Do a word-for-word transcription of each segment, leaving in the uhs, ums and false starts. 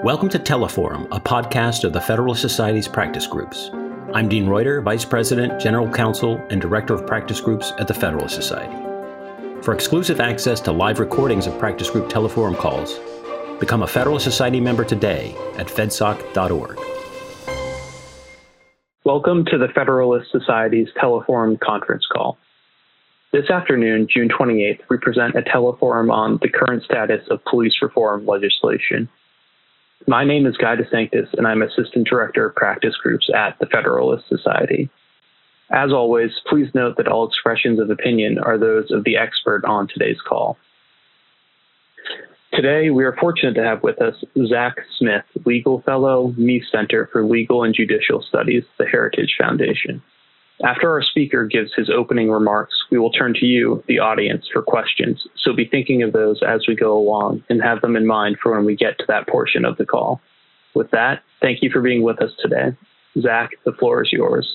Welcome to Teleforum, a podcast of the Federalist Society's practice groups. I'm Dean Reuter, Vice President, General Counsel, and Director of Practice Groups at the Federalist Society. For exclusive access to live recordings of practice group Teleforum calls, become a Federalist Society member today at fedsoc dot org. Welcome to the Federalist Society's Teleforum conference call. This afternoon, June twenty-eighth, we present a Teleforum on the current status of police reform legislation. My name is Guy DeSanctis, and I'm Assistant Director of Practice Groups at the Federalist Society. As always, please note that all expressions of opinion are those of the expert on today's call. Today, we are fortunate to have with us Zach Smith, Legal Fellow, Meese Center for Legal and Judicial Studies, the Heritage Foundation. After our speaker gives his opening remarks, we will turn to you, the audience, for questions, so be thinking of those as we go along and have them in mind for when we get to that portion of the call. With that, thank you for being with us today. Zach, the floor is yours.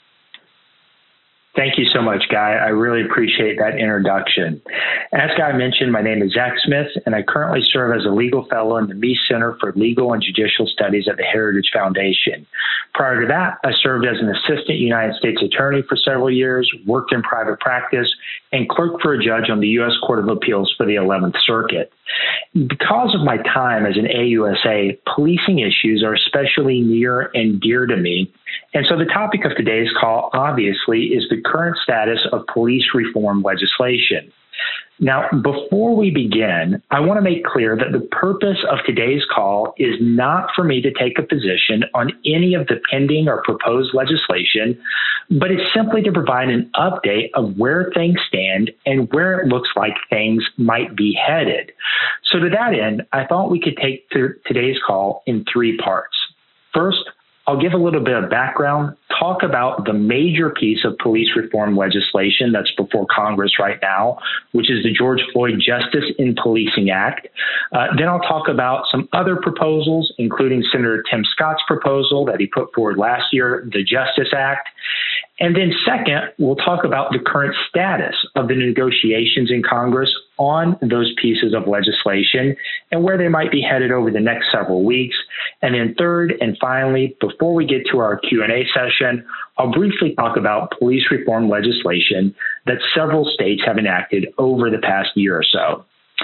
Thank you so much, Guy. I really appreciate that introduction. As Guy mentioned, my name is Zach Smith, and I currently serve as a legal fellow in the Meese Center for Legal and Judicial Studies at the Heritage Foundation. Prior to that, I served as an assistant United States attorney for several years, worked in private practice, and clerked for a judge on the U S Court of Appeals for the eleventh Circuit. Because of my time as an A U S A, policing issues are especially near and dear to me. And so the topic of today's call, obviously, is the current status of police reform legislation. Now, before we begin, I want to make clear that the purpose of today's call is not for me to take a position on any of the pending or proposed legislation, but it's simply to provide an update of where things stand and where it looks like things might be headed. So to that end, I thought we could take today's call in three parts. First, I'll give a little bit of background, talk about the major piece of police reform legislation that's before Congress right now, which is the George Floyd Justice in Policing Act. Uh, then I'll talk about some other proposals, including Senator Tim Scott's proposal that he put forward last year, the Justice Act. And then second, we'll talk about the current status of the negotiations in Congress on those pieces of legislation and where they might be headed over the next several weeks. And then third and finally, before we get to our Q and A session, I'll briefly talk about police reform legislation that several states have enacted over the past year or so.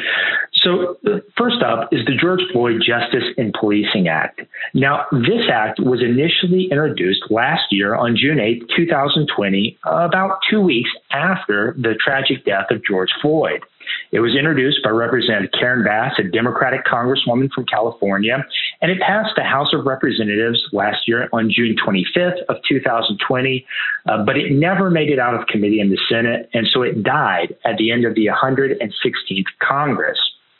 So first up is the George Floyd Justice in Policing Act. Now, this act was initially introduced last year on June eighth, two thousand twenty, about two weeks after the tragic death of George Floyd. It was introduced by Representative Karen Bass, a Democratic Congresswoman from California, and it passed the House of Representatives last year on June twenty-fifth of two thousand twenty, uh, but it never made it out of committee in the Senate, and so it died at the end of the one hundred sixteenth Congress.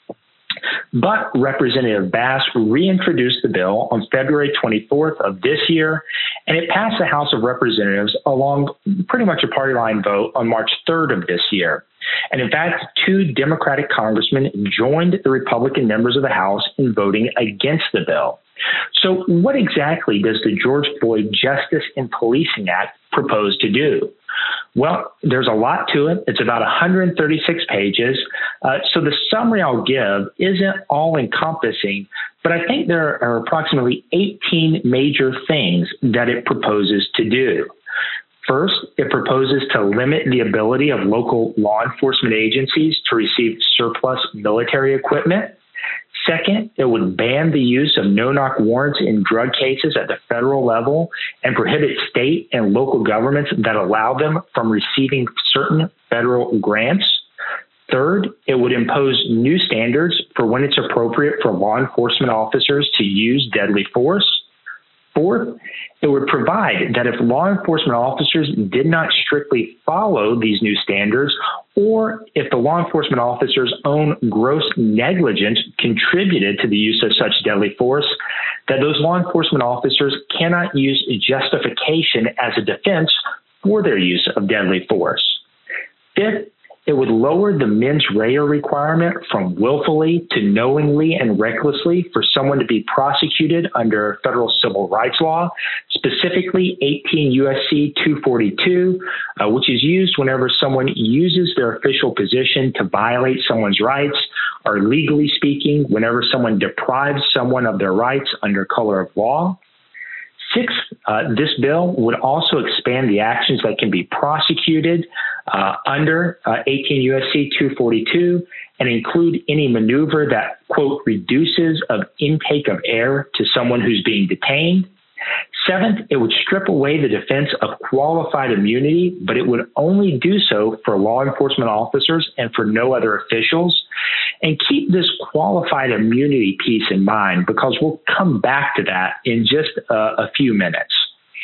But Representative Bass reintroduced the bill on February twenty-fourth of this year, and it passed the House of Representatives along pretty much a party line vote on March third of this year. And in fact, two Democratic congressmen joined the Republican members of the House in voting against the bill. So what exactly does the George Floyd Justice in Policing Act propose to do? Well, there's a lot to it. It's about one hundred thirty-six pages. Uh, so the summary I'll give isn't all encompassing, but I think there are approximately eighteen major things that it proposes to do. First, it proposes to limit the ability of local law enforcement agencies to receive surplus military equipment. Second, it would ban the use of no-knock warrants in drug cases at the federal level and prohibit state and local governments that allow them from receiving certain federal grants. Third, it would impose new standards for when it's appropriate for law enforcement officers to use deadly force. Fourth, it would provide that if law enforcement officers did not strictly follow these new standards, or if the law enforcement officer's own gross negligence contributed to the use of such deadly force, that those law enforcement officers cannot use justification as a defense for their use of deadly force. Fifth, it would lower the mens rea requirement from willfully to knowingly and recklessly for someone to be prosecuted under federal civil rights law, specifically eighteen U S C two forty-two, uh, which is used whenever someone uses their official position to violate someone's rights, or legally speaking, whenever someone deprives someone of their rights under color of law. Sixth, uh, this bill would also expand the actions that can be prosecuted uh, under uh, eighteen U S C two forty-two and include any maneuver that, quote, reduces of intake of air to someone who's being detained. Seventh, it would strip away the defense of qualified immunity, but it would only do so for law enforcement officers and for no other officials. And keep this qualified immunity piece in mind, because we'll come back to that in just a, a few minutes.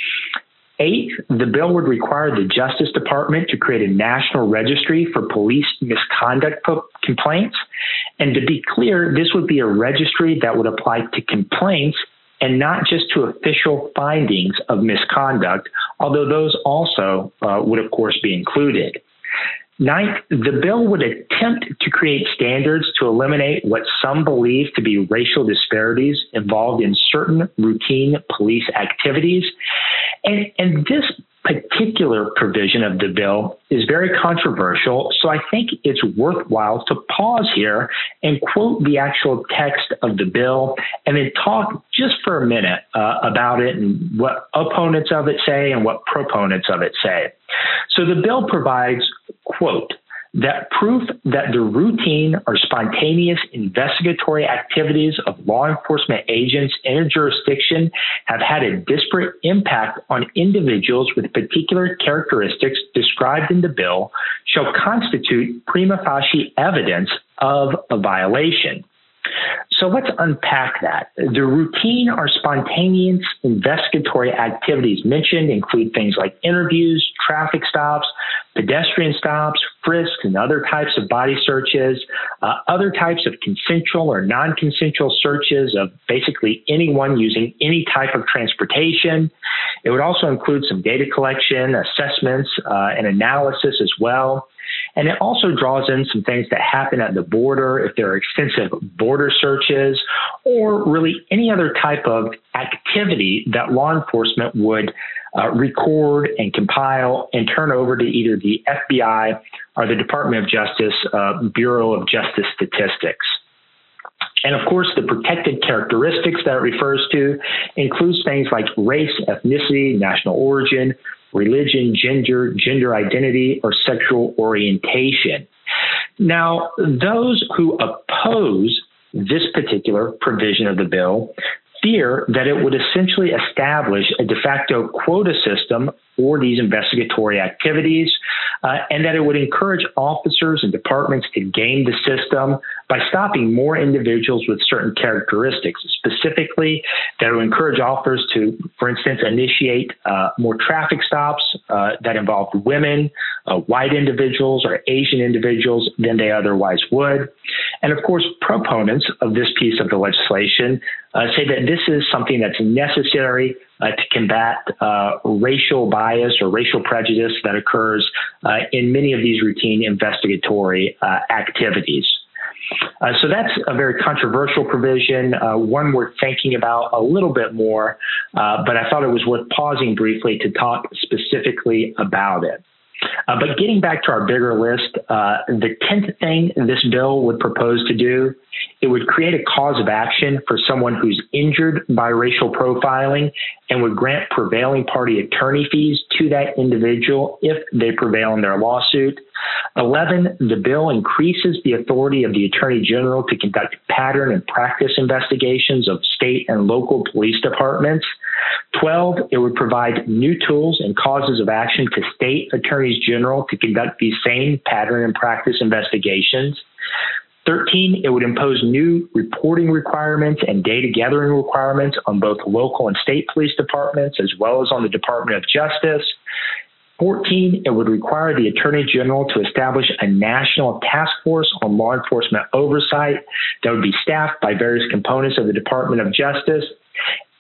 Eighth, the bill would require the Justice Department to create a national registry for police misconduct po- complaints. And to be clear, this would be a registry that would apply to complaints and not just to official findings of misconduct, although those also uh, would, of course, be included. Ninth, the bill would attempt to create standards to eliminate what some believe to be racial disparities involved in certain routine police activities. And, and this particular provision of the bill is very controversial, so I think it's worthwhile to pause here and quote the actual text of the bill and then talk just for a minute uh, about it and what opponents of it say and what proponents of it say. So the bill provides, quote, that proof that the routine or spontaneous investigatory activities of law enforcement agents in a jurisdiction have had a disparate impact on individuals with particular characteristics described in the bill shall constitute prima facie evidence of a violation. So let's unpack that. The routine or spontaneous investigatory activities mentioned include things like interviews, traffic stops, pedestrian stops, frisks, and other types of body searches, uh, other types of consensual or non-consensual searches of basically anyone using any type of transportation. It would also include some data collection, assessments, uh, and analysis as well. And it also draws in some things that happen at the border, if there are extensive border searches, or really any other type of activity that law enforcement would uh, record and compile and turn over to either the F B I or the Department of Justice uh, Bureau of Justice Statistics. And of course, the protected characteristics that it refers to includes things like race, ethnicity, national origin, religion, gender, gender identity, or sexual orientation. Now, those who oppose this particular provision of the bill fear that it would essentially establish a de facto quota system for these investigatory activities, uh, and that it would encourage officers and departments to game the system by stopping more individuals with certain characteristics. Specifically, that it would encourage officers to, for instance, initiate uh, more traffic stops uh, that involved women, uh, white individuals, or Asian individuals than they otherwise would. And of course, proponents of this piece of the legislation uh, say that this is something that's necessary Uh, to combat uh, racial bias or racial prejudice that occurs uh, in many of these routine investigatory uh, activities. Uh, so that's a very controversial provision, uh, one worth thinking about a little bit more, uh, but I thought it was worth pausing briefly to talk specifically about it. Uh, but getting back to our bigger list, uh, the tenth thing this bill would propose to do, it would create a cause of action for someone who's injured by racial profiling and would grant prevailing party attorney fees to that individual if they prevail in their lawsuit. eleven, the bill increases the authority of the Attorney General to conduct pattern and practice investigations of state and local police departments. twelve, it would provide new tools and causes of action to state attorneys general to conduct these same pattern and practice investigations. thirteen, it would impose new reporting requirements and data gathering requirements on both local and state police departments, as well as on the Department of Justice. fourteen, it would require the Attorney General to establish a national task force on law enforcement oversight that would be staffed by various components of the Department of Justice.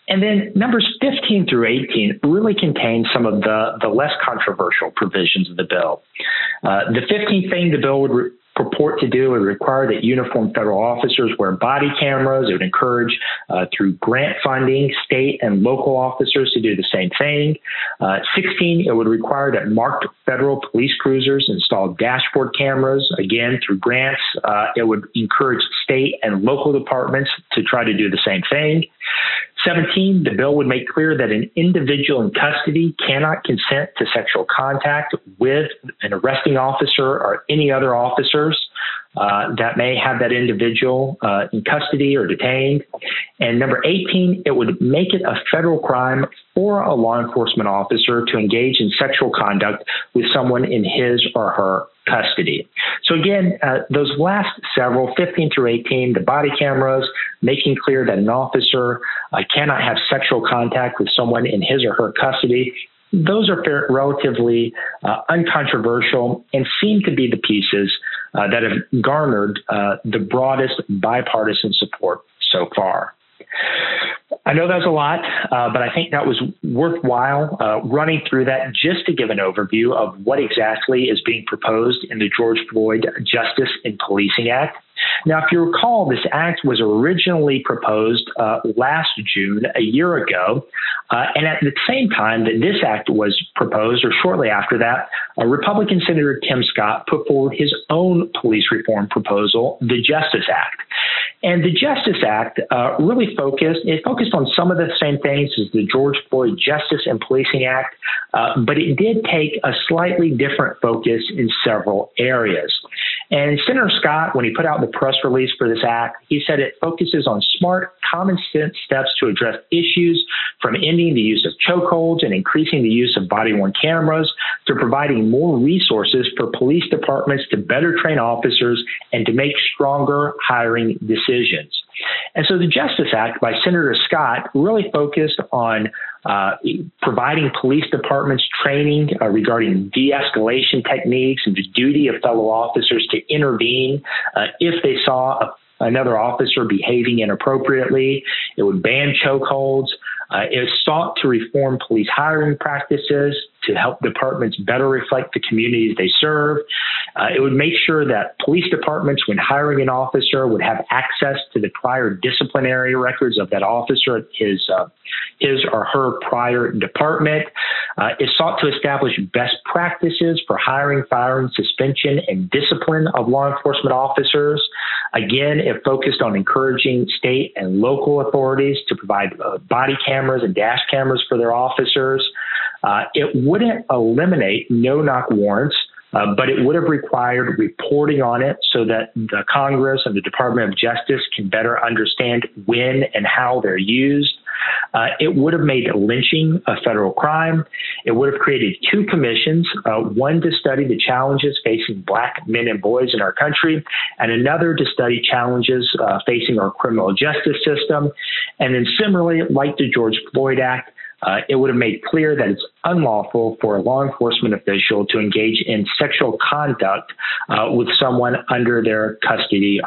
And then numbers fifteen through eighteen really contain some of the, the less controversial provisions of the bill. Uh, the fifteenth thing the bill would re- purport to do would require that uniformed federal officers wear body cameras. It would encourage, uh, through grant funding, state and local officers to do the same thing. Uh, sixteen, it would require that marked federal police cruisers install dashboard cameras. Again, through grants, uh, it would encourage state and local departments to try to do the same thing. seventeen, the bill would make clear that an individual in custody cannot consent to sexual contact with an arresting officer or any other officers uh, that may have that individual uh, in custody or detained. And number eighteen, it would make it a federal crime for a law enforcement officer to engage in sexual conduct with someone in his or her custody. So again, uh, those last several, fifteen through eighteen, the body cameras, making clear that an officer uh, cannot have sexual contact with someone in his or her custody, those are fair, relatively uh, uncontroversial and seem to be the pieces uh, that have garnered uh, the broadest bipartisan support so far. I know that was a lot, uh, but I think that was worthwhile uh, running through that just to give an overview of what exactly is being proposed in the George Floyd Justice in Policing Act. Now, if you recall, this act was originally proposed uh, last June, a year ago, uh, and at the same time that this act was proposed, or shortly after that, uh, Republican Senator Tim Scott put forward his own police reform proposal, the Justice Act. And the Justice Act uh, really focused, it focused on some of the same things as the George Floyd Justice and Policing Act, uh, but it did take a slightly different focus in several areas. And Senator Scott, when he put out the press release for this act, he said it focuses on smart, common sense steps to address issues from ending the use of chokeholds and increasing the use of body-worn cameras to providing more resources for police departments to better train officers and to make stronger hiring decisions. And so the Justice Act by Senator Scott really focused on uh, providing police departments training uh, regarding de-escalation techniques and the duty of fellow officers to intervene uh, if they saw a, another officer behaving inappropriately. It would ban chokeholds. Uh, it sought to reform police hiring practices to help departments better reflect the communities they serve. Uh, it would make sure that police departments, when hiring an officer, would have access to the prior disciplinary records of that officer at his, uh, his or her prior department. Uh, it sought to establish best practices for hiring, firing, suspension, and discipline of law enforcement officers. Again, it focused on encouraging state and local authorities to provide uh, body cameras and dash cameras for their officers. Uh, it wouldn't eliminate no-knock warrants, uh, but it would have required reporting on it so that the Congress and the Department of Justice can better understand when and how they're used. Uh, it would have made lynching a federal crime. It would have created two commissions, uh, one to study the challenges facing Black men and boys in our country, and another to study challenges uh, facing our criminal justice system. And then similarly, like the George Floyd Act, Uh, it would have made clear that it's unlawful for a law enforcement official to engage in sexual conduct uh, with someone under their custody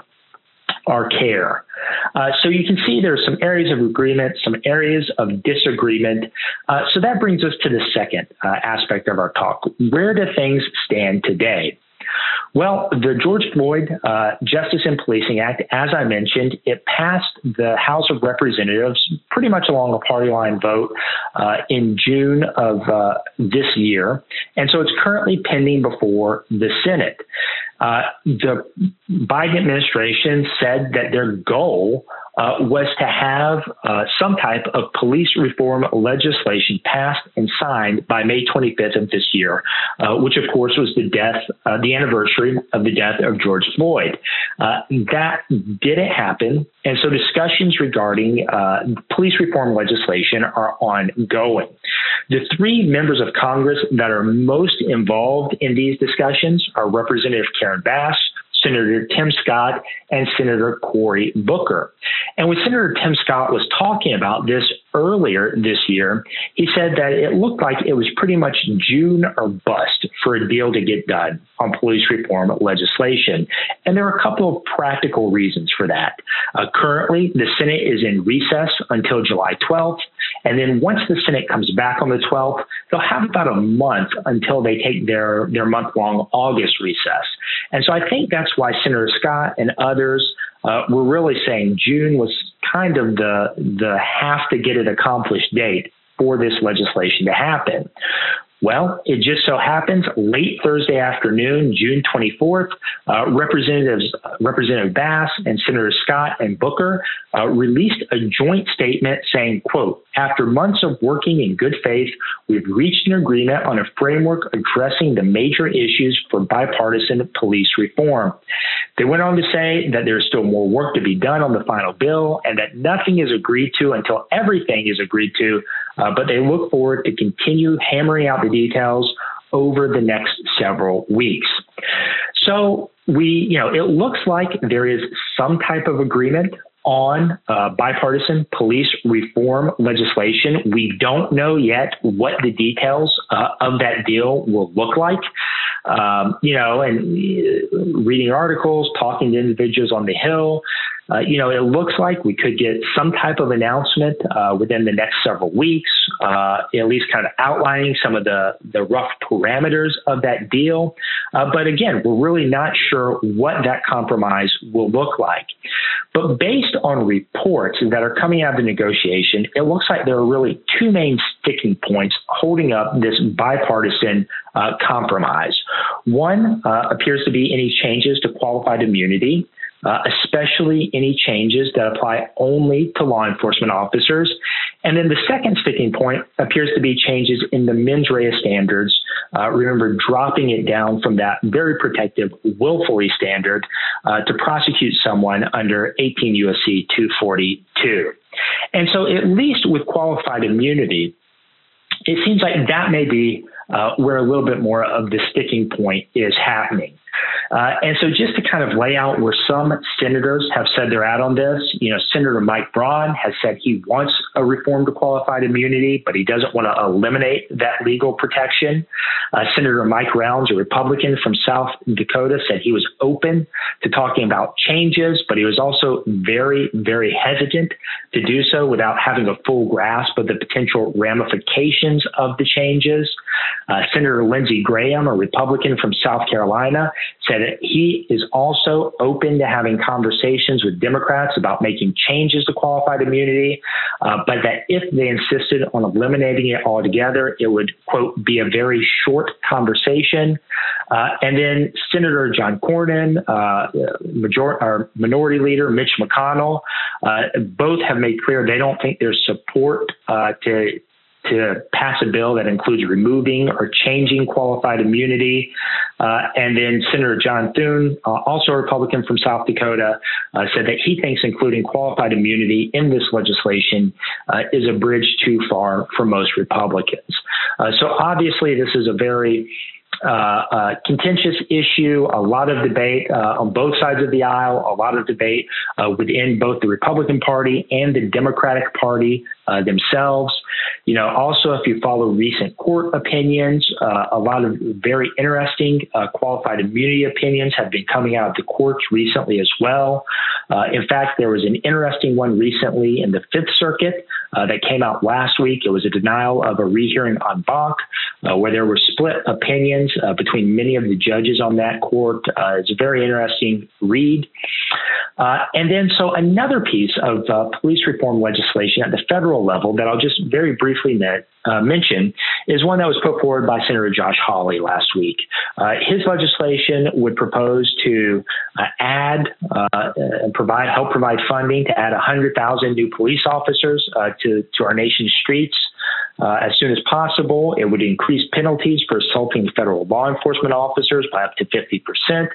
or care. Uh, so you can see there's some areas of agreement, some areas of disagreement. Uh, so that brings us to the second uh, aspect of our talk. Where do things stand today? Well, the George Floyd uh, Justice and Policing Act, as I mentioned, it passed the House of Representatives pretty much along a party line vote uh, in June of uh, this year. And so it's currently pending before the Senate. Uh, the Biden administration said that their goal uh, was to have uh, some type of police reform legislation passed and signed by May twenty-fifth of this year, uh, which, of course, was the death, uh, the anniversary of the death of George Floyd. Uh, that didn't happen. And so discussions regarding uh, police reform legislation are ongoing. The three members of Congress that are most involved in these discussions are Representative Karen Bass, Senator Tim Scott, and Senator Cory Booker. And when Senator Tim Scott was talking about this earlier this year, he said that it looked like it was pretty much June or bust for a deal to get done on police reform legislation. And there are a couple of practical reasons for that. Uh, currently, the Senate is in recess until July twelfth. And then once the Senate comes back on the twelfth, they'll have about a month until they take their, their month-long August recess. And so I think that's why Senator Scott and others uh, were really saying June was kind of the, the have to get it accomplished date for this legislation to happen. Well, it just so happens late Thursday afternoon, June twenty-fourth, uh, Representatives Representative Bass and Senator Scott and Booker uh, released a joint statement saying, quote, "After months of working in good faith, we've reached an agreement on a framework addressing the major issues for bipartisan police reform." They went on to say that there's still more work to be done on the final bill and that nothing is agreed to until everything is agreed to, uh, but they look forward to continue hammering out the details over the next several weeks. So we, you know, it looks like there is some type of agreement on uh, bipartisan police reform legislation. We don't know yet what the details uh, of that deal will look like. Um, you know, and reading articles, talking to individuals on the Hill, uh, you know, it looks like we could get some type of announcement uh, within the next several weeks, uh, at least kind of outlining some of the, the rough parameters of that deal. Uh, but again, we're really not sure what that compromise will look like. But based on reports that are coming out of the negotiation, it looks like there are really two main sticking points holding up this bipartisan uh, compromise. One uh, appears to be any changes to qualified immunity, uh, especially any changes that apply only to law enforcement officers. And then the second sticking point appears to be changes in the mens rea standards. Uh, remember, dropping it down from that very protective willfully standard uh, to prosecute someone under eighteen U S C two forty-two. And so at least with qualified immunity, it seems like that may be uh, where a little bit more of the sticking point is happening. Uh, and so just to kind of lay out where some senators have said they're at on this, you know, Senator Mike Braun has said he wants a reform to qualified immunity, but he doesn't want to eliminate that legal protection. Uh, Senator Mike Rounds, a Republican from South Dakota, said he was open to talking about changes, but he was also very, very hesitant to do so without having a full grasp of the potential ramifications of the changes. Uh, Senator Lindsey Graham, a Republican from South Carolina, said that he is also open to having conversations with Democrats about making changes to qualified immunity, uh, but that if they insisted on eliminating it altogether, it would, quote, be a very short conversation. Uh, and then Senator John Cornyn, uh, major- or Minority Leader Mitch McConnell, uh, both have made clear they don't think there's support uh, to to pass a bill that includes removing or changing qualified immunity. Uh, and then Senator John Thune, uh, also a Republican from South Dakota, uh, said that he thinks including qualified immunity in this legislation uh, is a bridge too far for most Republicans. Uh, so obviously this is a very Uh, uh, contentious issue, a lot of debate uh, on both sides of the aisle, a lot of debate uh, within both the Republican Party and the Democratic Party uh, themselves. You know, also, if you follow recent court opinions, uh, a lot of very interesting uh, qualified immunity opinions have been coming out of the courts recently as well. Uh, in fact, there was an interesting one recently in the Fifth Circuit uh, that came out last week. It was a denial of a rehearing en banc, uh, where there were split opinions uh, between many of the judges on that court. Uh, it's a very interesting read. Uh, and then, so another piece of uh, police reform legislation at the federal level that I'll just very briefly net, uh, mention is one that was put forward by Senator Josh Hawley last week. Uh, his legislation would propose to uh, add uh, and provide, help provide funding to add one hundred thousand new police officers uh, to, to our nation's streets. Uh, as soon as possible. It would increase penalties for assaulting federal law enforcement officers by up to fifty percent.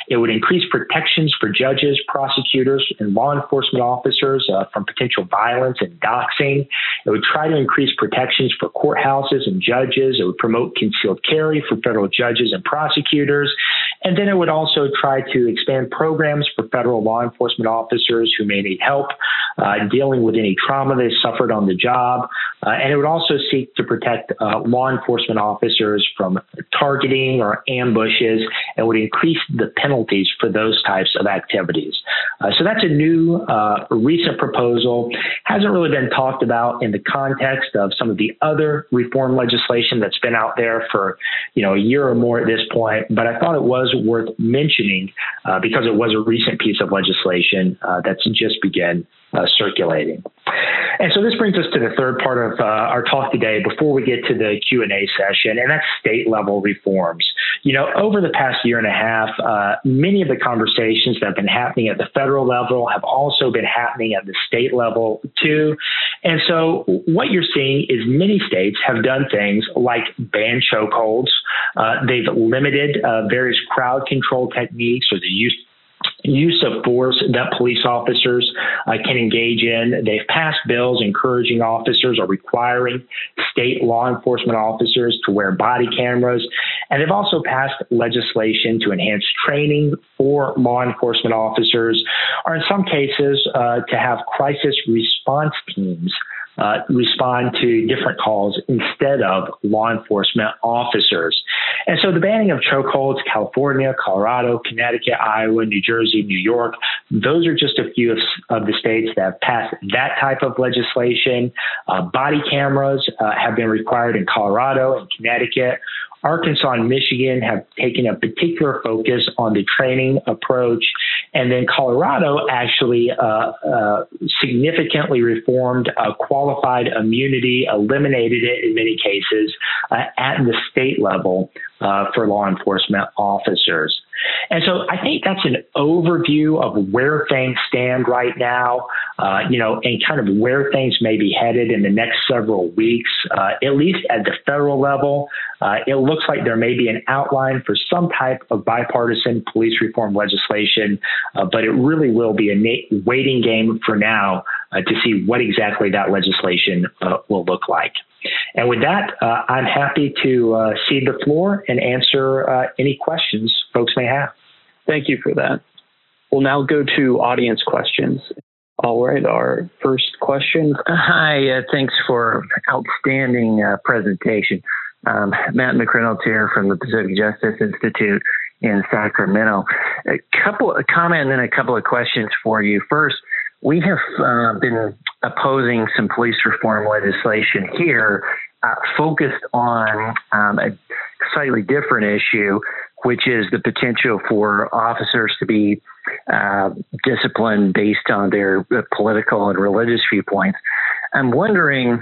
It would increase protections for judges, prosecutors, and law enforcement officers uh, from potential violence and doxing. It would try to increase protections for courthouses and judges. It would promote concealed carry for federal judges and prosecutors. And then it would also try to expand programs for federal law enforcement officers who may need help uh, dealing with any trauma they suffered on the job. Uh, and it would also seek to protect uh, law enforcement officers from targeting or ambushes, and would increase the penalties for those types of activities. Uh, so that's a new, uh, recent proposal. Hasn't really been talked about in the context of some of the other reform legislation that's been out there for, you know, a year or more at this point. But I thought it was worth mentioning uh, because it was a recent piece of legislation uh, that's just begun uh, circulating. And so this brings us to the third part of uh, our talk today before we get to the Q and A session, and that's state level reforms. You know, over the past year and a half, uh, many of the conversations that have been happening at the federal level have also been happening at the state level too. And so what you're seeing is many states have done things like ban chokeholds. Uh, they've limited uh, various crowd control techniques or the use use of force that police officers uh, can engage in. They've passed bills encouraging officers or requiring state law enforcement officers to wear body cameras. And they've also passed legislation to enhance training for law enforcement officers, or in some cases, uh, to have crisis response teams Uh, respond to different calls instead of law enforcement officers. And so the banning of chokeholds, California, Colorado, Connecticut, Iowa, New Jersey, New York, those are just a few of, of the states that have passed that type of legislation. Uh, body cameras uh, have been required in Colorado and Connecticut. Arkansas and Michigan have taken a particular focus on the training approach. And then Colorado actually uh, uh, significantly reformed uh, qualified immunity, eliminated it in many cases uh, at the state level uh, for law enforcement officers. And so I think that's an overview of where things stand right now, uh, you know, and kind of where things may be headed in the next several weeks, uh, at least at the federal level. Uh, it looks like there may be an outline for some type of bipartisan police reform legislation, uh, but it really will be a na- waiting game for now uh, to see what exactly that legislation uh, will look like. And with that, uh, I'm happy to uh, cede the floor and answer uh, any questions folks may have. Thank you for that. We'll now go to audience questions. All right, our first question. Hi, uh, thanks for outstanding uh, presentation. Um, Matt McReynolds here from the Pacific Justice Institute in Sacramento. A couple, a comment and then a couple of questions for you. First, we have uh, been opposing some police reform legislation here uh, focused on um, a slightly different issue, which is the potential for officers to be uh, disciplined based on their political and religious viewpoints. I'm wondering,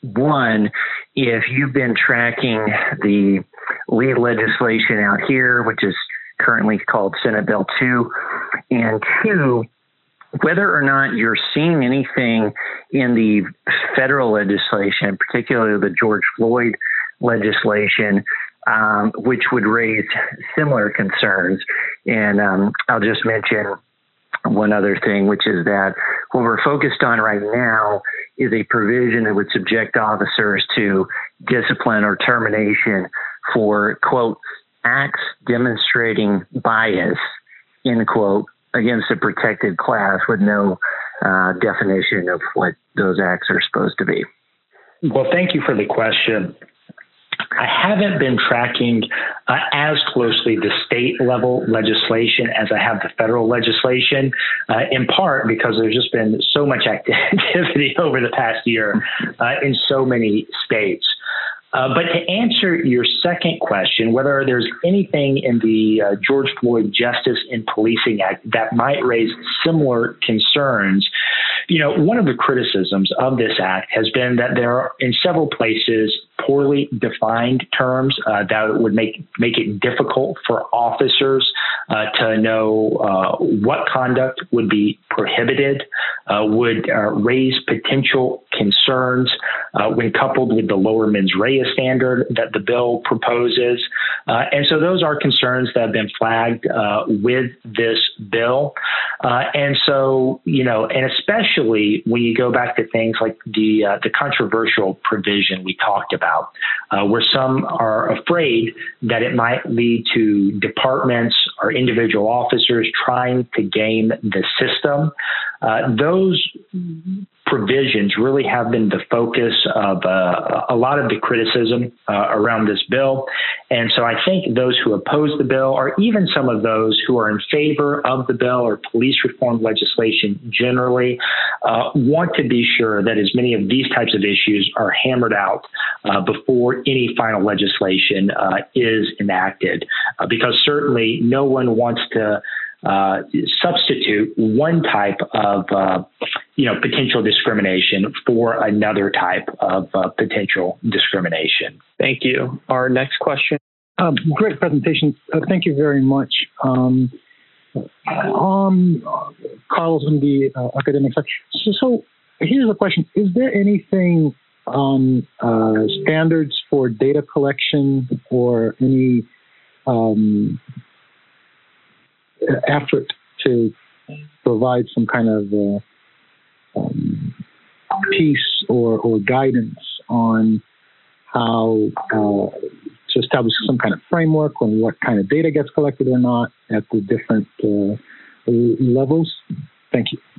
one, if you've been tracking the lead legislation out here, which is currently called Senate Bill two, and two, whether or not you're seeing anything in the federal legislation, particularly the George Floyd legislation, um, which would raise similar concerns. And um, I'll just mention one other thing, which is that what we're focused on right now is a provision that would subject officers to discipline or termination for, quote, acts demonstrating bias, end quote, against a protected class with no uh, definition of what those acts are supposed to be. Well, thank you for the question. I haven't been tracking uh, as closely the state level legislation as I have the federal legislation, uh, in part because there's just been so much activity over the past year uh, in so many states. Uh, but to answer your second question, whether there's anything in the uh, George Floyd Justice in Policing Act that might raise similar concerns, you know, one of the criticisms of this act has been that there are in several places poorly defined terms uh, that would make make it difficult for officers uh, to know uh, what conduct would be prohibited, uh, would uh, raise potential concerns uh, when coupled with the lower mens rea standard that the bill proposes. Uh, and so those are concerns that have been flagged uh, with this bill. Uh, and so, you know, and especially when you go back to things like the uh, the controversial provision we talked about, uh, where some are afraid that it might lead to departments or individual officers trying to game the system. Uh, those provisions really have been the focus of uh, a lot of the criticism uh, around this bill. And so I think those who oppose the bill, or even some of those who are in favor of the bill or police reform legislation generally, uh, want to be sure that as many of these types of issues are hammered out uh, before any final legislation uh, is enacted. Uh, because certainly no one wants to Uh, substitute one type of, uh, you know, potential discrimination for another type of uh, potential discrimination. Thank you. Our next question. Um, great presentation. Uh, thank you very much. Um, um, Carlos on the uh, academic side. So, so here's a question. Is there anything on uh, standards for data collection or any um, effort to provide some kind of uh, um, piece or, or guidance on how uh, to establish some kind of framework on what kind of data gets collected or not at the different uh, levels? Thank you.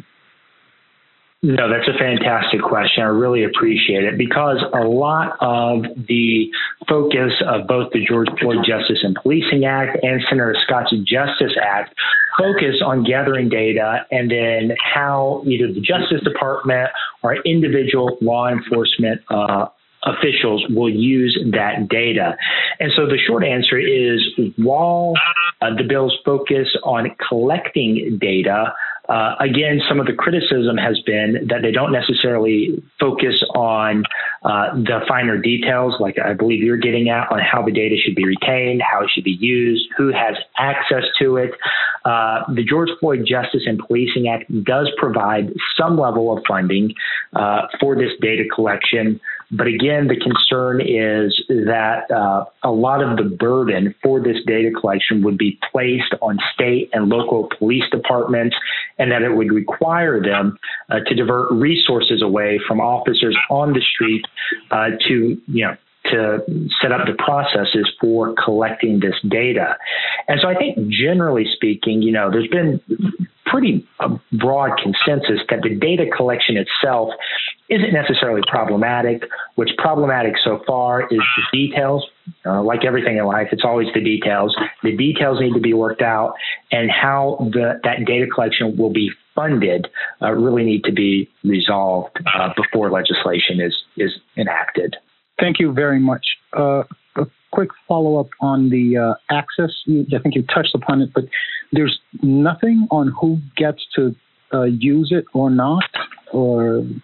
No, that's a fantastic question. I really appreciate it, because a lot of the focus of both the George Floyd Justice and Policing Act and Senator Scott's Justice Act focus on gathering data and then how either the Justice Department or individual law enforcement uh, officials will use that data. And so the short answer is, while uh, the bill's focus on collecting data, Uh, again, some of the criticism has been that they don't necessarily focus on uh, the finer details, like I believe you're getting at, on how the data should be retained, how it should be used, who has access to it. Uh, the George Floyd Justice and Policing Act does provide some level of funding uh, for this data collection. But again, the concern is that uh, a lot of the burden for this data collection would be placed on state and local police departments, and that it would require them uh, to divert resources away from officers on the street uh, to, you know, to set up the processes for collecting this data. And so I think, generally speaking, you know, there's been pretty a broad consensus that the data collection itself isn't necessarily problematic. What's problematic so far is the details. Uh, like everything in life, it's always the details. The details need to be worked out, and how the, that data collection will be funded uh, really need to be resolved uh, before legislation is, is enacted. Thank you very much. Uh, a quick follow-up on the uh, access. You, I think you touched upon it, but there's nothing on who gets to uh, use it or not, or...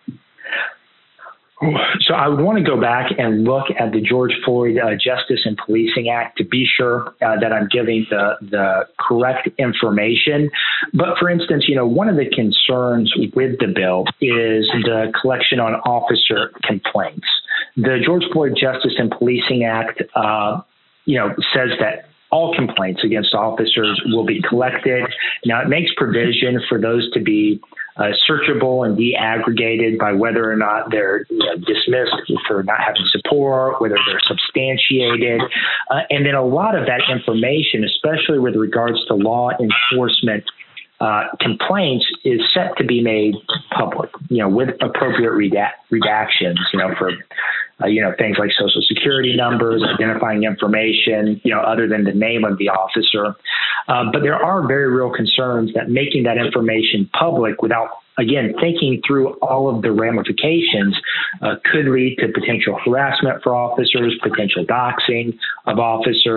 So I would want to go back and look at the George Floyd uh, Justice and Policing Act to be sure uh, that I'm giving the, the correct information. But for instance, you know, one of the concerns with the bill is the collection on officer complaints. The George Floyd Justice and Policing Act, uh, you know, says that all complaints against officers will be collected. Now, it makes provision for those to be uh, searchable and de-aggregated by whether or not they're, you know, dismissed for not having support, whether they're substantiated. Uh, and then a lot of that information, especially with regards to law enforcement uh, complaints, is set to be made public, you know, with appropriate redact- redactions, you know, for Uh, you know, things like social security numbers, identifying information, you know, other than the name of the officer. Uh, but there are very real concerns that making that information public without, again, thinking through all of the ramifications uh, could lead to potential harassment for officers, potential doxing of officers.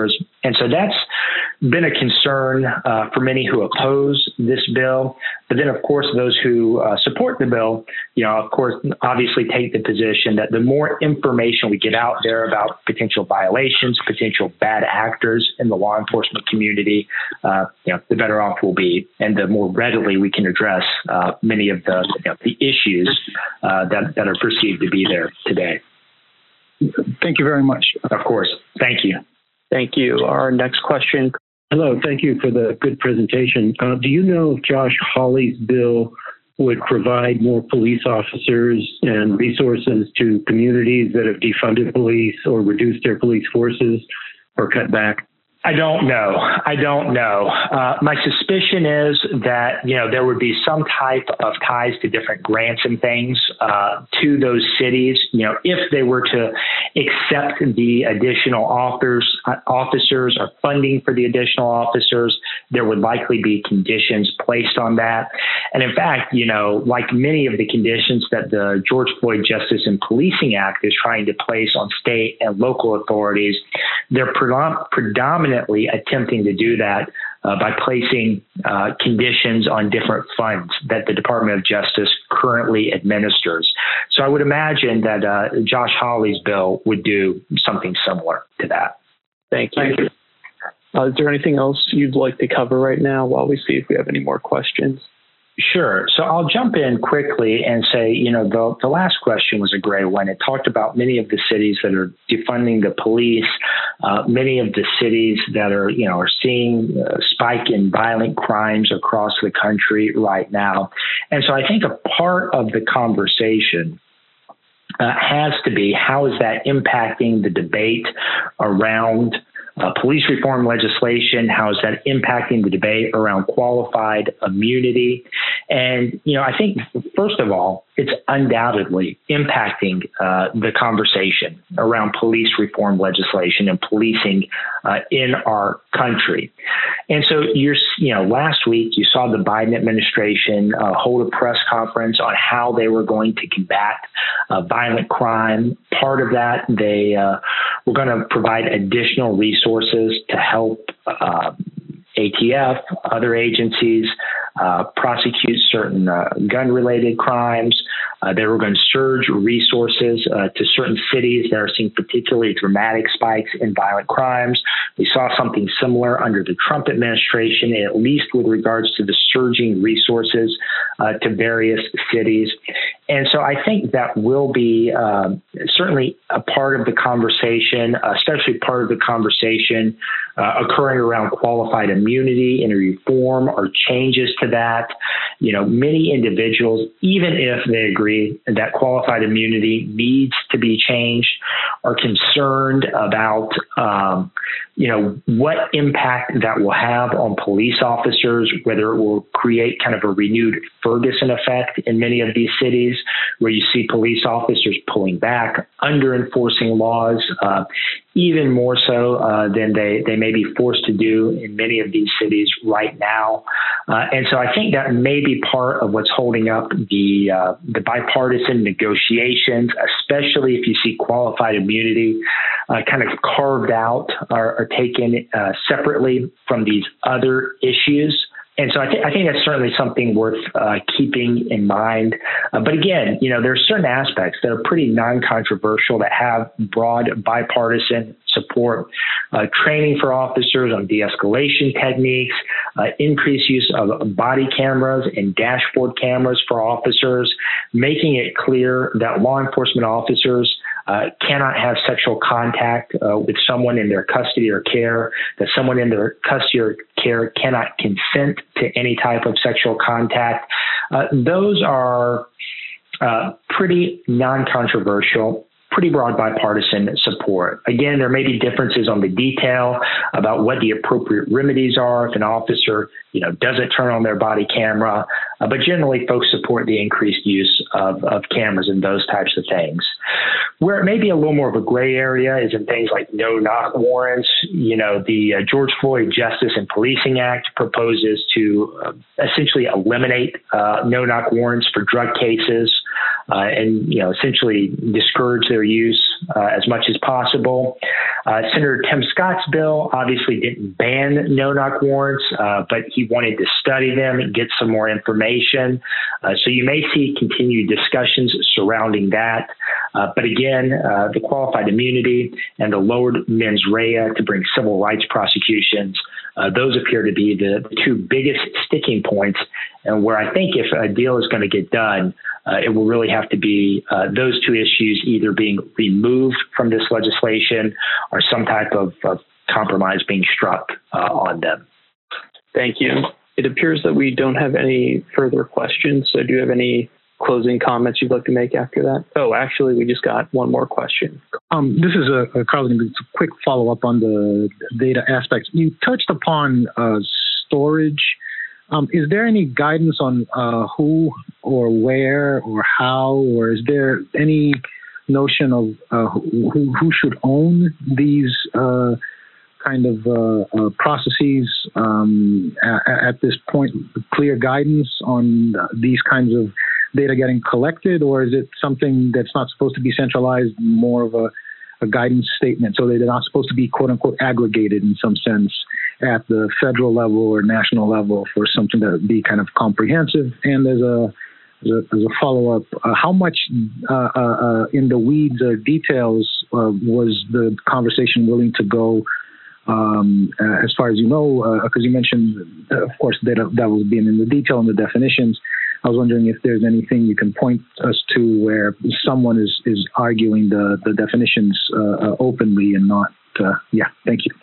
And so that's been a concern uh, for many who oppose this bill. But then, of course, those who uh, support the bill, you know, of course, obviously take the position that the more information we get out there about potential violations, potential bad actors in the law enforcement community, uh, you know, the better off we'll be, and the more readily we can address uh, many of the, you know, the issues uh, that, that are perceived to be there today. Thank you very much. Of course. Thank you. Thank you. Our next question. Hello. Thank you for the good presentation. Uh, do you know if Josh Hawley's bill would provide more police officers and resources to communities that have defunded police or reduced their police forces or cut back? I don't know. I don't know. Uh, my suspicion is that, you know, there would be some type of ties to different grants and things uh, to those cities. You know, if they were to accept the additional authors, uh, officers or funding for the additional officers, there would likely be conditions placed on that. And in fact, you know, like many of the conditions that the George Floyd Justice and Policing Act is trying to place on state and local authorities, they're predom- predominantly attempting to do that uh, by placing uh, conditions on different funds that the Department of Justice currently administers. So I would imagine that uh, Josh Hawley's bill would do something similar to that. Thank you. Thank you. Uh, is there anything else you'd like to cover right now while we see if we have any more questions? Sure. So I'll jump in quickly and say, you know, the, the last question was a great one. It talked about many of the cities that are defunding the police, uh, many of the cities that are, you know, are seeing a spike in violent crimes across the country right now. And so I think a part of the conversation uh, has to be, how is that impacting the debate around Uh, police reform legislation? How is that impacting the debate around qualified immunity? And, you know, I think, first of all, it's undoubtedly impacting uh, the conversation around police reform legislation and policing uh, in our country. And so, you're, you know, last week you saw the Biden administration uh, hold a press conference on how they were going to combat uh, violent crime. Part of that, they uh, were going to provide additional resources to help uh, A T F, other agencies, uh, prosecute certain uh, gun-related crimes. Uh, they were going to surge resources uh, to certain cities that are seeing particularly dramatic spikes in violent crimes. We saw something similar under the Trump administration, at least with regards to the surging resources uh, to various cities. And so I think that will be uh, certainly a part of the conversation, especially part of the conversation uh, occurring around qualified immunity and reform or changes to that. You know, many individuals, even if they agree that qualified immunity needs to be changed, are concerned about, um, you know, what impact that will have on police officers, whether it will create kind of a renewed Ferguson effect in many of these cities, where you see police officers pulling back, under enforcing laws, uh, even more so uh, than they, they may be forced to do in many of these cities right now. Uh, and so I think that may be part of what's holding up the, uh, the bipartisan negotiations, especially if you see qualified immunity uh, kind of carved out or, or taken uh, separately from these other issues. And so I, th- I think that's certainly something worth uh, keeping in mind. Uh, but again, you know, there are certain aspects that are pretty non-controversial that have broad bipartisan support. Uh, training for officers on de-escalation techniques, uh, increased use of body cameras and dashboard cameras for officers, making it clear that law enforcement officers Uh, cannot have sexual contact uh, with someone in their custody or care, that someone in their custody or care cannot consent to any type of sexual contact. Uh, those are uh, pretty non-controversial, pretty broad bipartisan support. Again, there may be differences on the detail about what the appropriate remedies are if an officer, you know, doesn't turn on their body camera, uh, but generally folks support the increased use of, of cameras and those types of things. Where it may be a little more of a gray area is in things like no-knock warrants. You know, the uh, George Floyd Justice and Policing Act proposes to uh, essentially eliminate uh, no-knock warrants for drug cases. uh, and you know essentially discourage their use uh, as much as possible. Uh, Senator Tim Scott's bill obviously didn't ban no-knock warrants, uh, but he wanted to study them and get some more information. Uh, so you may see continued discussions surrounding that. Uh, but again, uh, the qualified immunity and the lowered mens rea to bring civil rights prosecutions, uh, those appear to be the two biggest sticking points, and where I think if a deal is going to get done, uh, it will really have to be uh, those two issues either being removed from this legislation or some type of, of compromise being struck uh, on them. Thank you. It appears that we don't have any further questions. So do you have any closing comments you'd like to make after that? Oh, actually, we just got one more question. Um, this is a, a Carlton, it's a quick follow-up on the data aspects. You touched upon uh, storage. Um, is there any guidance on uh, who or where or how, or is there any notion of uh, who, who should own these uh, kind of uh, uh, processes um, at, at this point? Clear guidance on these kinds of data getting collected, or is it something that's not supposed to be centralized, more of a, a guidance statement, so they're not supposed to be quote unquote aggregated in some sense at the federal level or national level for something that would be kind of comprehensive? And there's a as a, as a follow-up, uh, how much uh, uh, in the weeds or details uh, was the conversation willing to go? Um, uh, as far as you know, because uh, you mentioned, uh, of course, that that was being in the detail and the definitions. I was wondering if there's anything you can point us to where someone is, is arguing the, the definitions uh, uh, openly and not, uh, yeah, thank you.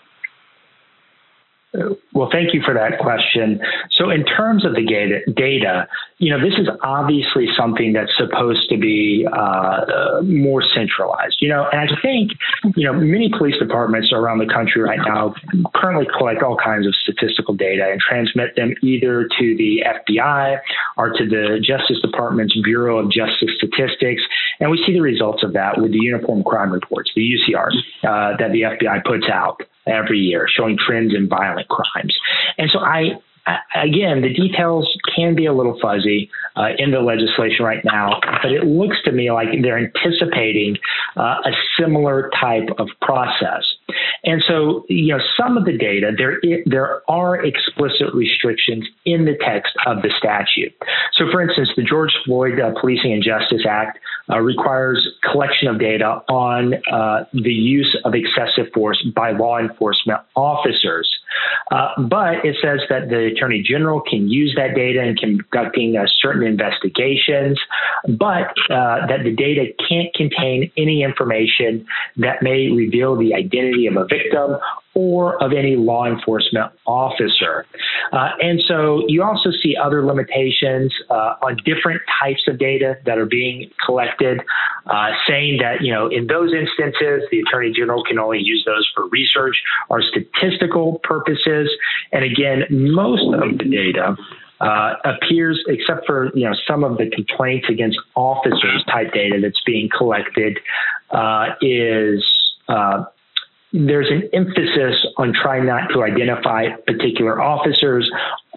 Well, thank you for that question. So in terms of the data, data, you know, this is obviously something that's supposed to be uh, more centralized, you know, and I think, you know, many police departments around the country right now currently collect all kinds of statistical data and transmit them either to the F B I or to the Justice Department's Bureau of Justice Statistics. And we see the results of that with the Uniform Crime Reports, the U C Rs, uh, that the F B I puts out every year, showing trends in violent crimes. And so I, again, the details can be a little fuzzy uh, in the legislation right now, but it looks to me like they're anticipating uh, a similar type of process. And so, you know, some of the data, there, there are explicit restrictions in the text of the statute. So, for instance, the George Floyd uh, Policing and Justice Act uh, requires collection of data on uh, the use of excessive force by law enforcement officers. Uh, but it says that the Attorney General can use that data in conducting uh, certain investigations, but uh, that the data can't contain any information that may reveal the identity of a victim or of any law enforcement officer. Uh, and so you also see other limitations uh, on different types of data that are being collected, uh, saying that, you know, in those instances, the Attorney General can only use those for research or statistical purposes. And again, most of the data Uh, appears, except for, you know, some of the complaints against officers type data that's being collected, uh, is uh, there's an emphasis on trying not to identify particular officers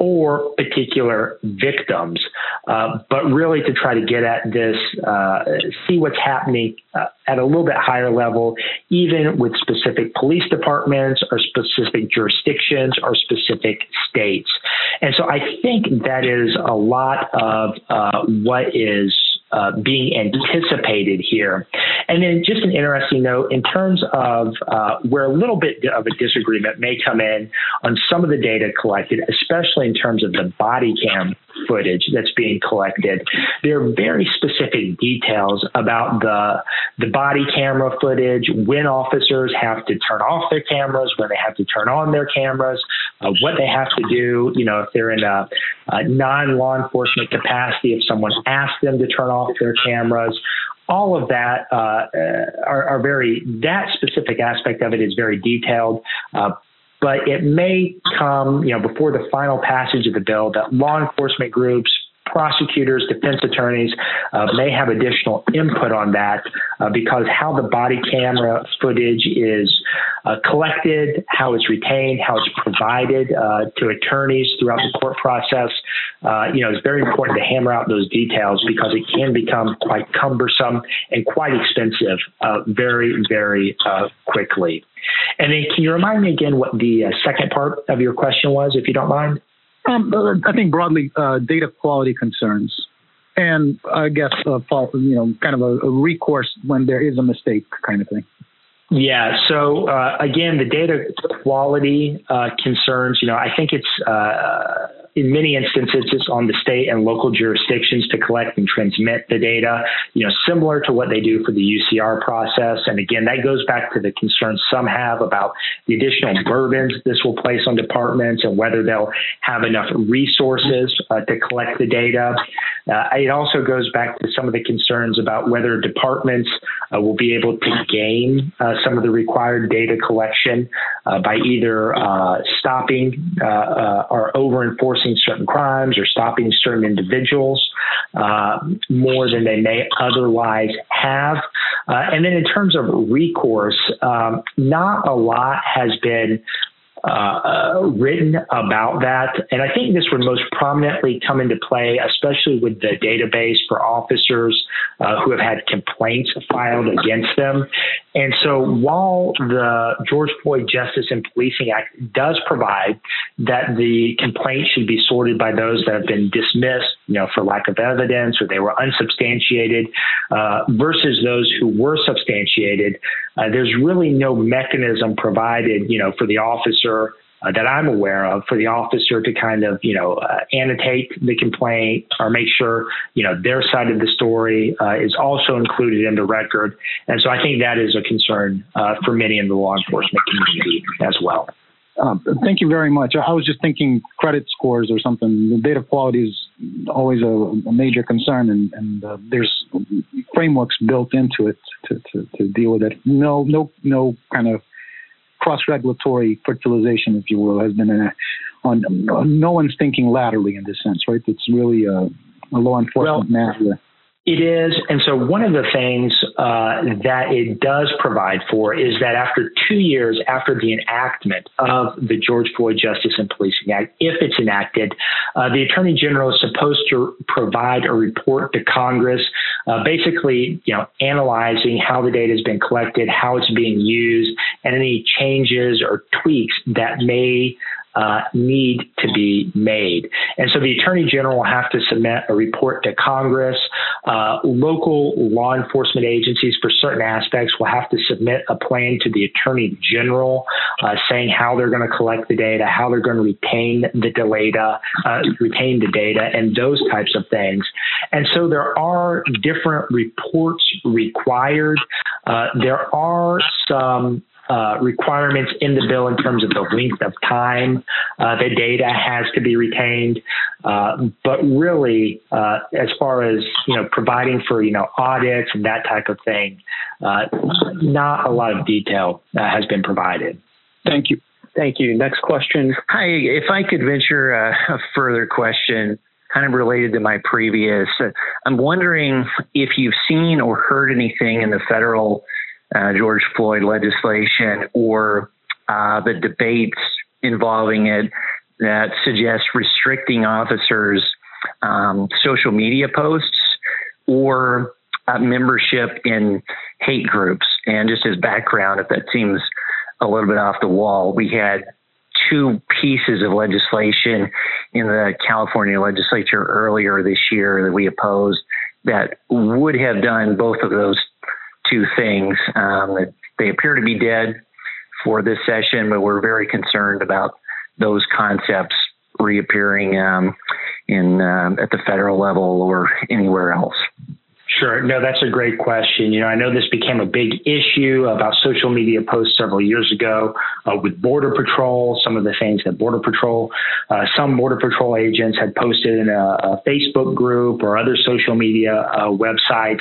or particular victims, uh, but really to try to get at this, uh, see what's happening uh, at a little bit higher level, even with specific police departments or specific jurisdictions or specific states. And so I think that is a lot of uh, what is uh, being anticipated here. And then just an interesting note in terms of uh, where a little bit of a disagreement may come in on some of the data collected, especially in terms of the body cam footage that's being collected. There are very specific details about the, the body camera footage, when officers have to turn off their cameras, when they have to turn on their cameras, uh, what they have to do, you know, if they're in a, a non-law enforcement capacity, if someone asks them to turn off their cameras. All of that uh, are, are very, that specific aspect of it is very detailed. Uh, But it may come, you know, before the final passage of the bill that law enforcement groups, prosecutors, defense attorneys uh, may have additional input on that uh, because how the body camera footage is uh, collected, how it's retained, how it's provided uh, to attorneys throughout the court process, uh, you know, it's very important to hammer out those details because it can become quite cumbersome and quite expensive uh, very, very uh, quickly. And then can you remind me again what the uh, second part of your question was, if you don't mind? Um, I think broadly uh, data quality concerns, and I guess uh, you know, kind of a, a recourse when there is a mistake, kind of thing. Yeah. So uh, again, the data quality uh, concerns. You know, I think it's uh, in many instances it's on the state and local jurisdictions to collect and transmit the data. You know, similar to what they do for the U C R process. And again, that goes back to the concerns some have about the additional burdens this will place on departments and whether they'll have enough resources uh, to collect the data. Uh, it also goes back to some of the concerns about whether departments uh, will be able to gain uh, some of the required data collection uh, by either uh, stopping uh, uh, or over-enforcing certain crimes or stopping certain individuals uh, more than they may otherwise have. Uh, and then in terms of recourse, um, not a lot has been Uh, uh, written about that. And I think this would most prominently come into play, especially with the database for officers uh, who have had complaints filed against them. And so while the George Floyd Justice and Policing Act does provide that the complaint should be sorted by those that have been dismissed, you know, for lack of evidence or they were unsubstantiated uh, versus those who were substantiated, uh, there's really no mechanism provided, you know, for the officer Uh, that I'm aware of for the officer to kind of, you know, uh, annotate the complaint or make sure, you know, their side of the story uh, is also included in the record. And so I think that is a concern uh, for many in the law enforcement community as well. Uh, thank you very much. I was just thinking credit scores or something. The data quality is always a, a major concern, and, and uh, there's frameworks built into it to, to, to deal with it. No, no, no kind of cross-regulatory fertilization, if you will, has been a, on. No one's thinking laterally in this sense, right? It's really a, a law enforcement well, matter. It is. And so one of the things uh, that it does provide for is that after two years after the enactment of the George Floyd Justice and Policing Act, if it's enacted, uh, the Attorney General is supposed to provide a report to Congress, uh, basically, you know, analyzing how the data has been collected, how it's being used, and any changes or tweaks that may Uh, need to be made. And so the Attorney General will have to submit a report to Congress. Uh, local law enforcement agencies for certain aspects will have to submit a plan to the Attorney General uh, saying how they're going to collect the data, how they're going to retain the data, uh, retain the data, and those types of things. And so there are different reports required. Uh, there are some Uh, requirements in the bill in terms of the length of time uh, the data has to be retained. Uh, but really, uh, as far as, you know, providing for, you know, audits and that type of thing, uh, not a lot of detail uh, has been provided. Thank you. Thank you. Next question. Hi, if I could venture a, a further question, kind of related to my previous, uh, I'm wondering if you've seen or heard anything in the federal Uh, George Floyd legislation or uh, the debates involving it that suggest restricting officers' um, social media posts or uh, membership in hate groups. And just as background, if that seems a little bit off the wall, we had two pieces of legislation in the California legislature earlier this year that we opposed that would have done both of those two things. Um, they appear to be dead for this session, but we're very concerned about those concepts reappearing um, in um, at the federal level or anywhere else. Sure. No, that's a great question. You know, I know this became a big issue about social media posts several years ago uh, with Border Patrol, some of the things that Border Patrol, uh, some Border Patrol agents had posted in a, a Facebook group or other social media uh, websites.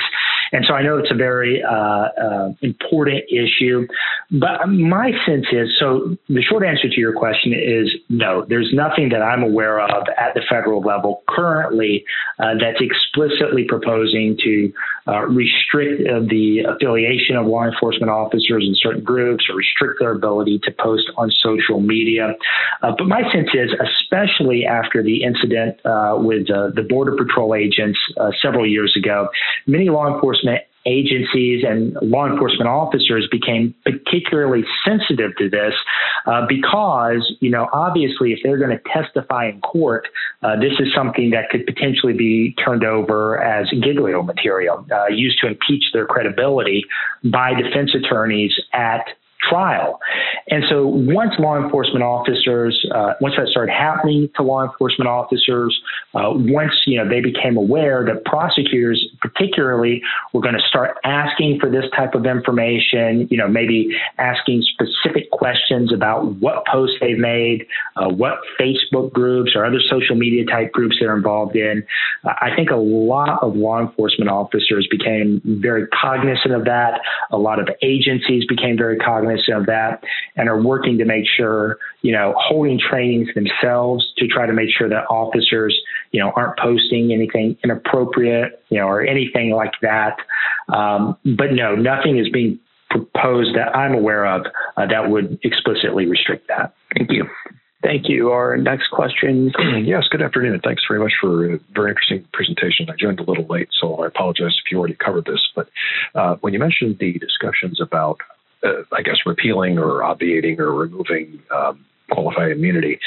And so I know it's a very uh, uh, important issue. But my sense is, so the short answer to your question is no, there's nothing that I'm aware of at the federal level currently uh, that's explicitly proposing to uh, restrict uh, the affiliation of law enforcement officers in certain groups or restrict their ability to post on social media. Uh, but my sense is, especially after the incident uh, with uh, the Border Patrol agents uh, several years ago, many law enforcement agencies and law enforcement officers became particularly sensitive to this uh, because, you know, obviously if they're going to testify in court, uh, this is something that could potentially be turned over as giglio material, uh, used to impeach their credibility by defense attorneys at trial. And so once law enforcement officers, uh, once that started happening to law enforcement officers, uh, once, you know, they became aware that prosecutors particularly were going to start asking for this type of information, you know, maybe asking specific questions about what posts they've made, uh, what Facebook groups or other social media type groups they're involved in. Uh, I think a lot of law enforcement officers became very cognizant of that. A lot of agencies became very cognizant of that and are working to make sure, you know, holding trainings themselves to try to make sure that officers, you know, aren't posting anything inappropriate, you know, or anything like that. Um, but no, nothing is being proposed that I'm aware of uh, that would explicitly restrict that. Thank you. Thank you. Our next question. Yes, good afternoon, and thanks very much for a very interesting presentation. I joined a little late, so I apologize if you already covered this. But uh, when you mentioned the discussions about Uh, I guess, repealing or obviating or removing um, qualified immunity.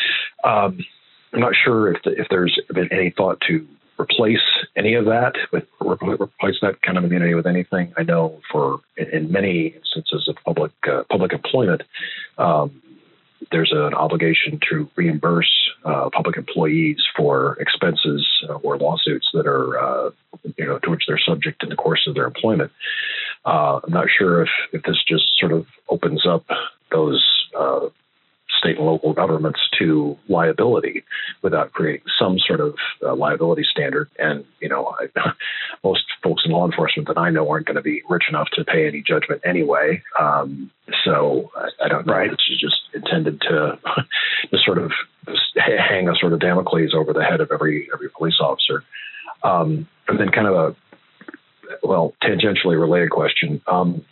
Um, I'm not sure if the, if there's been any thought to replace any of that, with replace that kind of immunity with anything. I know for in, in many instances of public uh, public employment, um, there's an obligation to reimburse uh, public employees for expenses uh, or lawsuits that are, uh, you know, to which they're subject in the course of their employment. Uh, I'm not sure if, if this just sort of opens up those uh, state and local governments to liability without creating some sort of uh, liability standard. And, you know, I, most folks in law enforcement that I know aren't going to be rich enough to pay any judgment anyway. Um, so I, I don't know. Right. This is just intended to, to sort of hang a sort of Damocles over the head of every every police officer. Um, and then kind of a, well, tangentially related question. Um,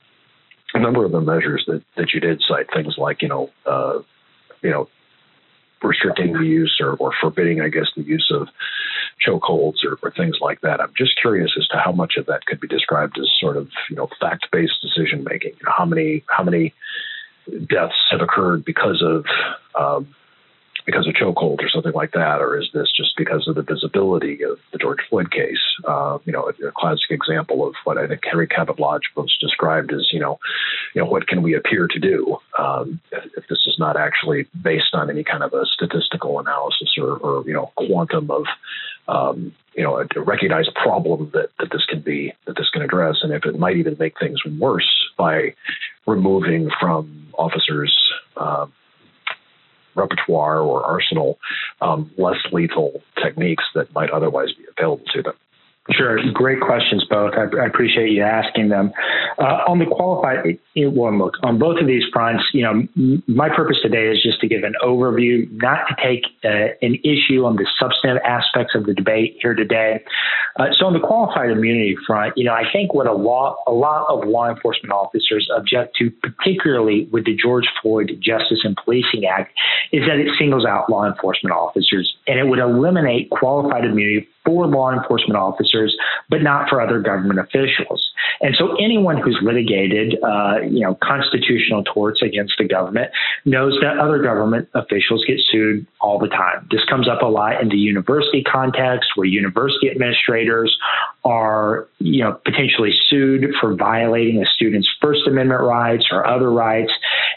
a number of the measures that, that you did cite, things like, you know, uh, you know, restricting the use or, or forbidding, I guess, the use of chokeholds or, or things like that. I'm just curious as to how much of that could be described as sort of, you know, fact-based decision making. You know, how many how many deaths have occurred because of um, because of chokehold or something like that, or is this just because of the visibility of the George Floyd case? Uh, you know, a, a classic example of what I think Henry Cabot Lodge was described as, you know, you know, what can we appear to do um, if, if this is not actually based on any kind of a statistical analysis or, or you know, quantum of, um, you know, to recognize a problem that, that this can be, that this can address, and if it might even make things worse by removing from officers' uh, repertoire or arsenal um, less lethal techniques that might otherwise be available to them. Sure. Great questions, both. I, I appreciate you asking them. Uh, on the qualified, it, well, look, on both of these fronts, you know, m- my purpose today is just to give an overview, not to take uh, an issue on the substantive aspects of the debate here today. Uh, so on the qualified immunity front, you know, I think what a lot, a lot of law enforcement officers object to, particularly with the George Floyd Justice and Policing Act, is that it singles out law enforcement officers, and it would eliminate qualified immunity for law enforcement officers, but not for other government officials. And so anyone who's litigated, uh, you know, constitutional torts against the government knows that other government officials get sued all the time. This comes up a lot in the university context, where university administrators are, you know, potentially sued for violating a student's First Amendment rights or other rights.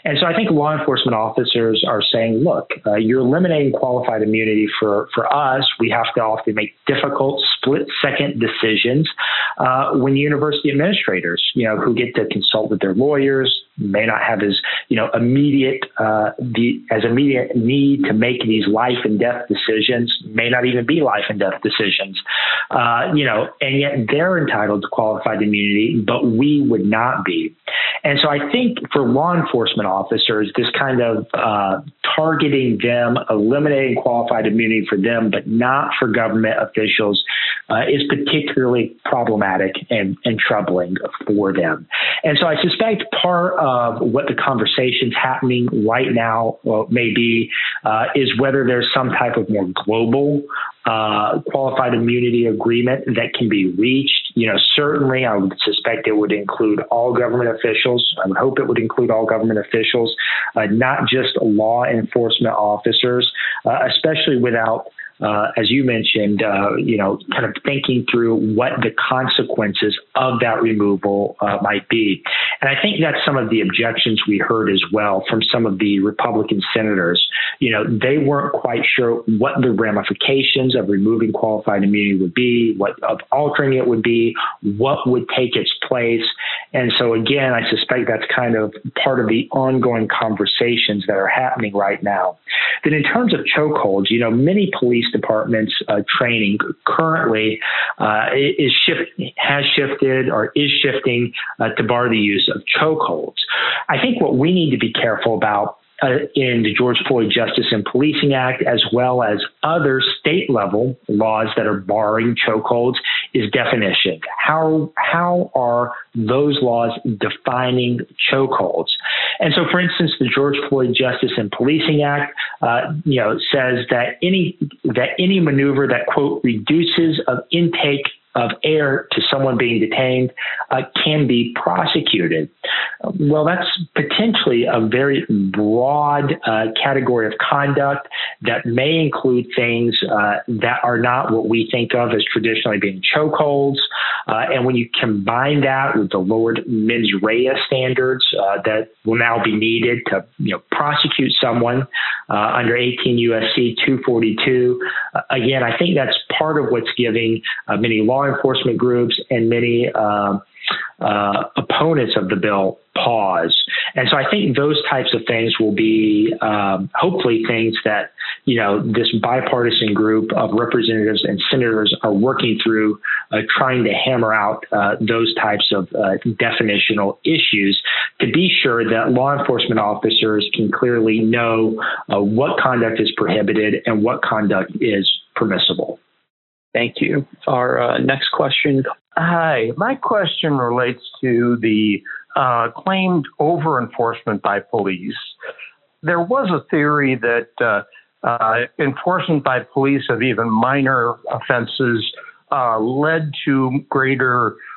And so I think law enforcement officers are saying, look, uh, you're eliminating qualified immunity for, for us. We have to often make difficult split-second decisions uh, when university administrators, you know, who get to consult with their lawyers, may not have as, you know, immediate, uh, the, as immediate need to make these life and death decisions, may not even be life and death decisions, uh, you know, and yet they're entitled to qualified immunity, but we would not be. And so I think for law enforcement officers, this kind of uh, targeting them, eliminating qualified immunity for them, but not for government officials uh, is particularly problematic and, and troubling for them. And so I suspect part of what the conversations happening right now well, may be uh, is whether there's some type of more global uh, qualified immunity agreement that can be reached. You know, certainly I would suspect it would include all government officials. I would hope it would include all government officials, uh, not just law enforcement officers, uh, especially without Uh, as you mentioned, uh, you know, kind of thinking through what the consequences of that removal uh, might be. And I think that's some of the objections we heard as well from some of the Republican senators. You know, they weren't quite sure what the ramifications of removing qualified immunity would be, what of altering it would be, what would take its place. And so, again, I suspect that's kind of part of the ongoing conversations that are happening right now. Then in terms of chokeholds, you know, many police departments uh, training currently uh, is shift, has shifted or is shifting uh, to bar the use of chokeholds. I think what we need to be careful about Uh, in the George Floyd Justice and Policing Act, as well as other state level laws that are barring chokeholds, is definition. How how are those laws defining chokeholds? And so, for instance, the George Floyd Justice and Policing Act, uh, you know, says that any that any maneuver that, quote, reduces of intake of air to someone being detained uh, can be prosecuted. Well, that's potentially a very broad uh, category of conduct that may include things uh, that are not what we think of as traditionally being chokeholds. Uh, and when you combine that with the lowered mens rea standards uh, that will now be needed to, you know, prosecute someone uh, under eighteen U S C two forty-two, uh, again, I think that's part of what's giving uh, many law enforcement groups and many uh, uh, opponents of the bill pause. And so I think those types of things will be um, hopefully things that, you know, this bipartisan group of representatives and senators are working through, uh, trying to hammer out uh, those types of uh, definitional issues to be sure that law enforcement officers can clearly know uh, what conduct is prohibited and what conduct is permissible. Thank you. Our uh, next question. Hi, my question relates to the uh, claimed over-enforcement by police. There was a theory that uh, uh, enforcement by police of even minor offenses uh, led to greater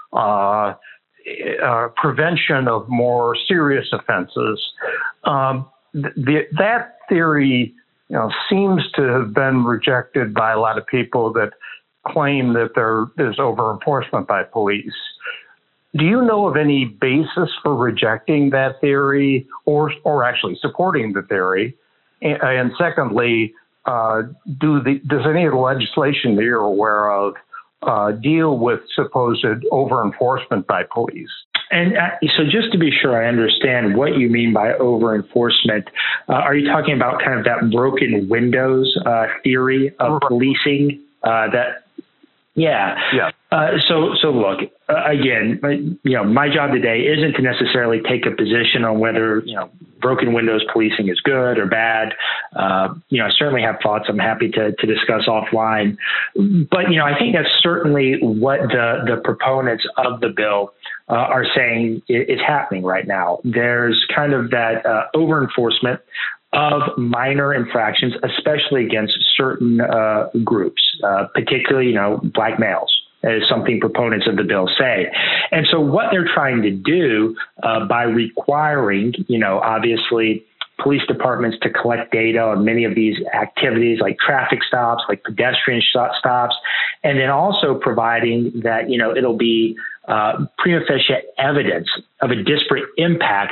uh, uh, prevention of more serious offenses. Um, the, that theory, you know, seems to have been rejected by a lot of people that claim that there is over-enforcement by police. Do you know of any basis for rejecting that theory or or actually supporting the theory? And, and secondly, uh, do the, does any of the legislation that you're aware of uh, deal with supposed over-enforcement by police? And uh, so just to be sure I understand what you mean by over-enforcement, uh, are you talking about kind of that broken windows uh, theory of policing uh, that Yeah. Yeah. Uh, so, so look, uh, again, you know, my job today isn't to necessarily take a position on whether, you know, broken windows policing is good or bad. Uh, you know, I certainly have thoughts I'm happy to, to discuss offline. But, you know, I think that's certainly what the, the proponents of the bill uh, are saying is happening right now. There's kind of that uh, over-enforcement of minor infractions, especially against certain uh, groups, uh, particularly, you know, black males, as something proponents of the bill say. And so what they're trying to do uh, by requiring, you know, obviously police departments to collect data on many of these activities like traffic stops, like pedestrian stops, and then also providing that, you know, it'll be uh, prima facie evidence of a disparate impact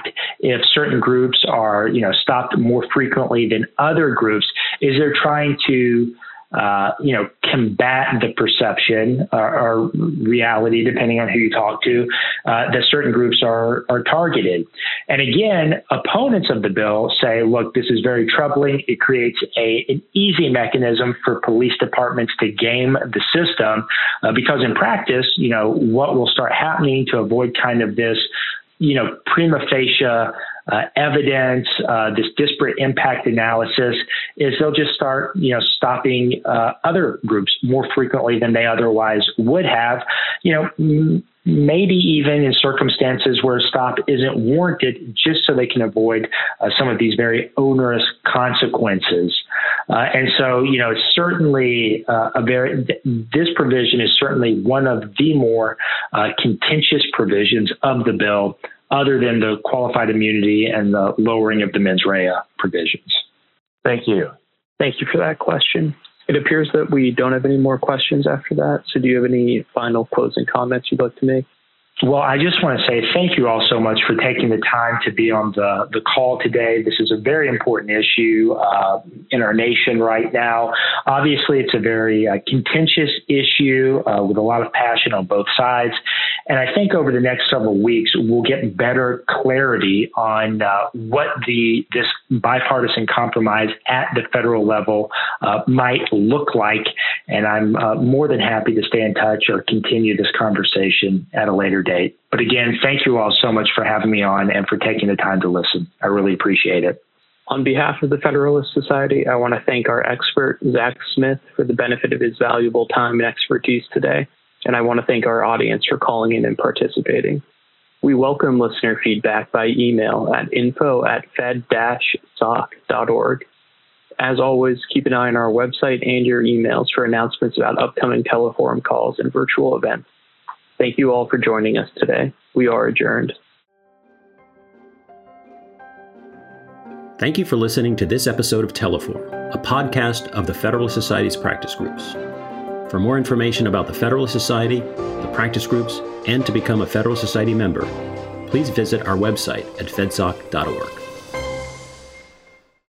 if certain groups are, you know, stopped more frequently than other groups, is they're trying to Uh, you know, combat the perception or, or reality, depending on who you talk to, uh, that certain groups are are targeted. And again, opponents of the bill say, look, this is very troubling. It creates a an easy mechanism for police departments to game the system, uh, because in practice, you know, what will start happening to avoid kind of this, you know, prima facie Uh, evidence, uh, this disparate impact analysis, is they'll just start, you know, stopping uh, other groups more frequently than they otherwise would have. You know, m- maybe even in circumstances where a stop isn't warranted, just so they can avoid uh, some of these very onerous consequences. Uh, and so, you know, it's certainly uh, a very, th- this provision is certainly one of the more uh, contentious provisions of the bill, other than the qualified immunity and the lowering of the mens rea provisions. Thank you. Thank you for that question. It appears that we don't have any more questions after that. So do you have any final closing comments you'd like to make? Well, I just want to say thank you all so much for taking the time to be on the, the call today. This is a very important issue uh, in our nation right now. Obviously, it's a very uh, contentious issue uh, with a lot of passion on both sides. And I think over the next several weeks, we'll get better clarity on uh, what the this bipartisan compromise at the federal level uh, might look like. And I'm uh, more than happy to stay in touch or continue this conversation at a later date. But again, thank you all so much for having me on and for taking the time to listen. I really appreciate it. On behalf of the Federalist Society, I want to thank our expert, Zach Smith, for the benefit of his valuable time and expertise today. And I want to thank our audience for calling in and participating. We welcome listener feedback by email at info at fed dash soc dot org. As always, keep an eye on our website and your emails for announcements about upcoming teleforum calls and virtual events. Thank you all for joining us today. We are adjourned. Thank you for listening to this episode of Teleforum, a podcast of the Federalist Society's practice groups. For more information about the Federalist Society, the practice groups, and to become a Federalist Society member, please visit our website at fedsoc dot org.